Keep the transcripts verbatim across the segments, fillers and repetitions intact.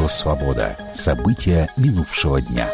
Радио «Свобода». События минувшего дня.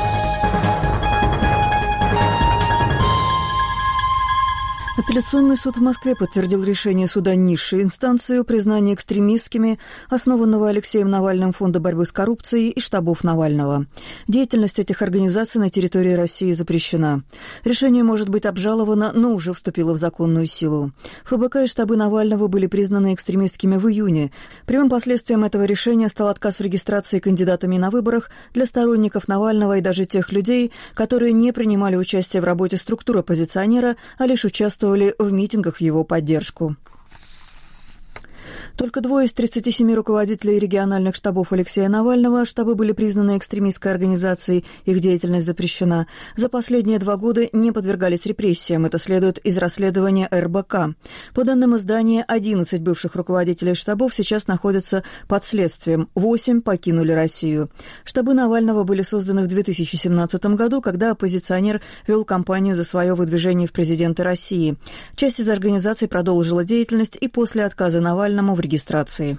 Апелляционный суд в Москве подтвердил решение суда низшей инстанции о признании экстремистскими основанного Алексеем Навальным Фонда борьбы с коррупцией и штабов Навального. Деятельность этих организаций на территории России запрещена. Решение может быть обжаловано, но уже вступило в законную силу. ФБК и штабы Навального были признаны экстремистскими в июне. Прямым последствием этого решения стал отказ в регистрации кандидатами на выборах для сторонников Навального и даже тех людей, которые не принимали участие в работе структур оппозиционера, а лишь участвовали в митингах в его поддержку. Только двое из тридцати семи руководителей региональных штабов Алексея Навального, штабы были признаны экстремистской организацией, их деятельность запрещена, за последние два года не подвергались репрессиям. Это следует из расследования эр бэ ка. По данным издания, одиннадцать бывших руководителей штабов сейчас находятся под следствием, восемь покинули Россию. Штабы Навального были созданы в две тысячи семнадцатом году, когда оппозиционер вел кампанию за свое выдвижение в президенты России. Часть из организаций продолжила деятельность и после отказа Навальному в регистрации.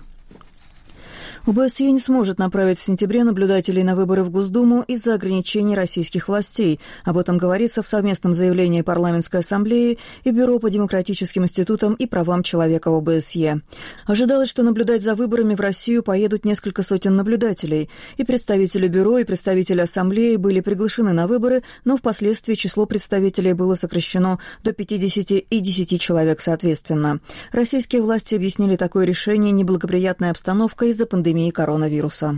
о бэ эс е не сможет направить в сентябре наблюдателей на выборы в Госдуму из-за ограничений российских властей. Об этом говорится в совместном заявлении Парламентской ассамблеи и Бюро по демократическим институтам и правам человека о бэ эс е. Ожидалось, что наблюдать за выборами в Россию поедут несколько сотен наблюдателей. И представители Бюро, и представители ассамблеи были приглашены на выборы, но впоследствии число представителей было сокращено до пятидесяти и десяти человек соответственно. Российские власти объяснили такое решение неблагоприятной обстановкой из-за пандемии коронавируса.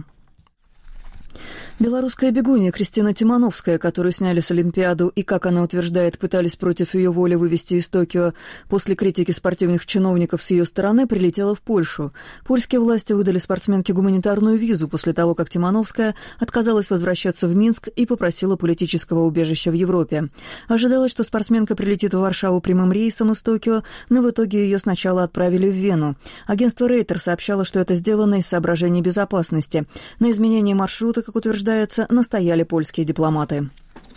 Белорусская бегунья Кристина Тимановская, которую сняли с Олимпиаду и, как она утверждает, пытались против ее воли вывести из Токио, после критики спортивных чиновников с ее стороны, прилетела в Польшу. Польские власти выдали спортсменке гуманитарную визу после того, как Тимановская отказалась возвращаться в Минск и попросила политического убежища в Европе. Ожидалось, что спортсменка прилетит в Варшаву прямым рейсом из Токио, но в итоге ее сначала отправили в Вену. Агентство Рейтер сообщало, что это сделано из соображений безопасности. На изменение маршрута, как утверждается, настояли польские дипломаты.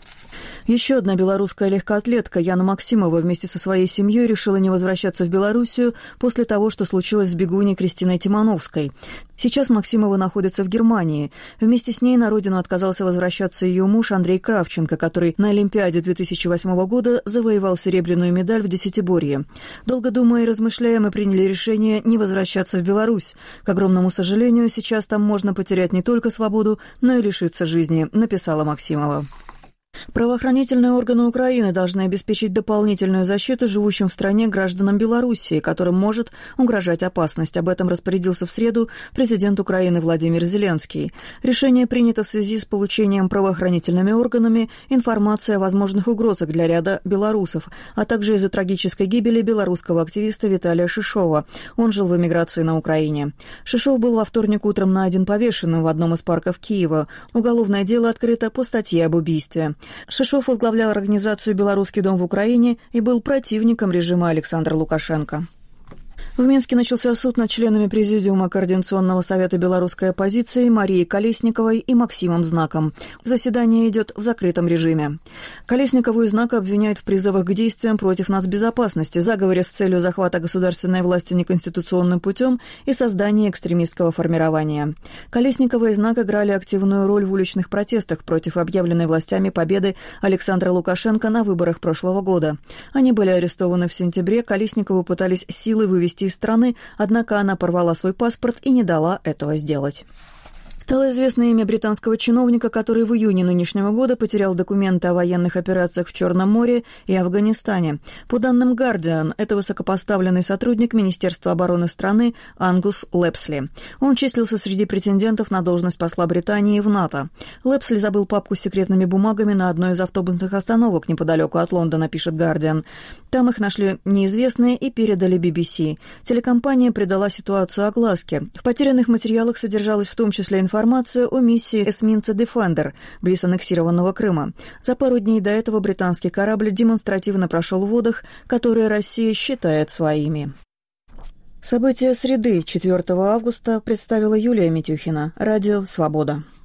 Еще одна белорусская легкоатлетка Яна Максимова вместе со своей семьей решила не возвращаться в Белоруссию после того, что случилось с бегуней Кристиной Тимановской. Сейчас Максимова находится в Германии. Вместе с ней на родину отказался возвращаться ее муж Андрей Кравченко, который на Олимпиаде две тысячи восьмого года завоевал серебряную медаль в десятиборье. Долго думая и размышляя, мы приняли решение не возвращаться в Беларусь. К огромному сожалению, сейчас там можно потерять не только свободу, но и лишиться жизни, написала Максимова. Правоохранительные органы Украины должны обеспечить дополнительную защиту живущим в стране гражданам Белоруссии, которым может угрожать опасность. Об этом распорядился в среду президент Украины Владимир Зеленский. Решение принято в связи с получением правоохранительными органами информации о возможных угрозах для ряда белорусов, а также из-за трагической гибели белорусского активиста Виталия Шишова. Он жил в эмиграции на Украине. Шишов был во вторник утром найден повешенным в одном из парков Киева. Уголовное дело открыто по статье об убийстве. Шишов возглавлял организацию «Белорусский дом» в Украине и был противником режима Александра Лукашенко. В Минске начался суд над членами Президиума Координационного совета белорусской оппозиции Марией Колесниковой и Максимом Знаком. Заседание идет в закрытом режиме. Колесникову и Знака обвиняют в призывах к действиям против нацбезопасности, заговоре с целью захвата государственной власти неконституционным путем и создания экстремистского формирования. Колесникова и Знак играли активную роль в уличных протестах против объявленной властями победы Александра Лукашенко на выборах прошлого года. Они были арестованы в сентябре, Колесникову пытались силой вывести из страны, однако она порвала свой паспорт и не дала этого сделать. Стало известно имя британского чиновника, который в июне нынешнего года потерял документы о военных операциях в Черном море и Афганистане. По данным «Гардиан», это высокопоставленный сотрудник Министерства обороны страны Ангус Лепсли. Он числился среди претендентов на должность посла Британии в НАТО. Лепсли забыл папку с секретными бумагами на одной из автобусных остановок неподалеку от Лондона, пишет «Гардиан». Там их нашли неизвестные и передали би би си. Телекомпания придала ситуацию огласке. В потерянных материалах содержалась в том числе информация информацию о миссии эсминца «Дефендер» близ аннексированного Крыма. За пару дней до этого британский корабль демонстративно прошел в водах, которые Россия считает своими. События среды четвёртого августа представила Юлия Митюхина. Радио «Свобода».